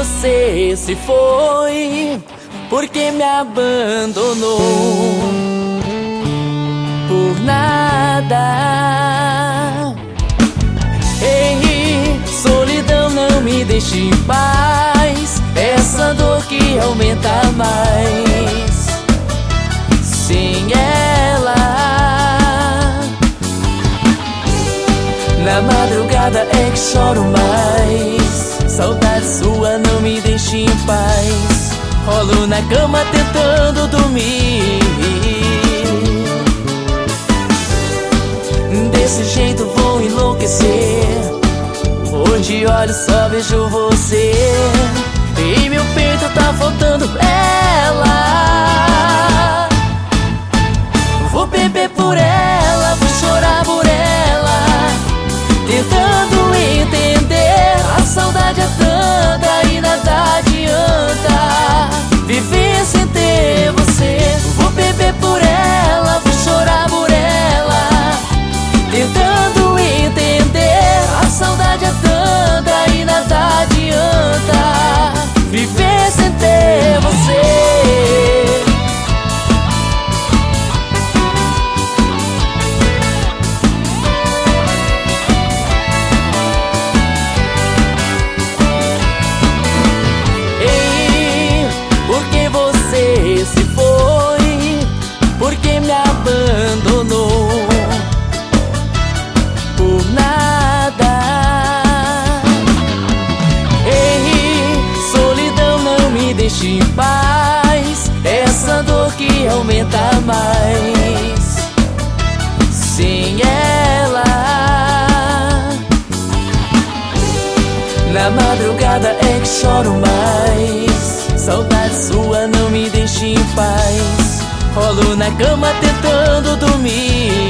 você se foi? Por que me abandonou? Por nada. Ei, solidão, não me deixe em paz. Essa dor que aumenta mais sem ela. Na madrugada é que choro mais. Saudade sua não me deixa em paz. Rolo na cama tentando dormir. Desse jeito vou enlouquecer. Onde olho só vejo você. E meu peito tá faltando ela. Vou beber por ela, vou chorar por ela, tentando entender. A saudade é tanta e nada adianta viver sem ter você. Vou beber por ela, vou chorar por ela, tentando entender. A saudade é tanta e nada adianta viver sem ter você. Se foi, porque me abandonou por nada. Ei, solidão, não me deixe em paz. Essa dor que aumenta mais sem ela. Na madrugada é que choro mais. Saudade sua não me deixa em paz. Rolo na cama tentando dormir.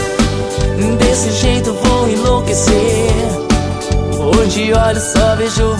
Desse jeito vou enlouquecer. Onde olho só vejo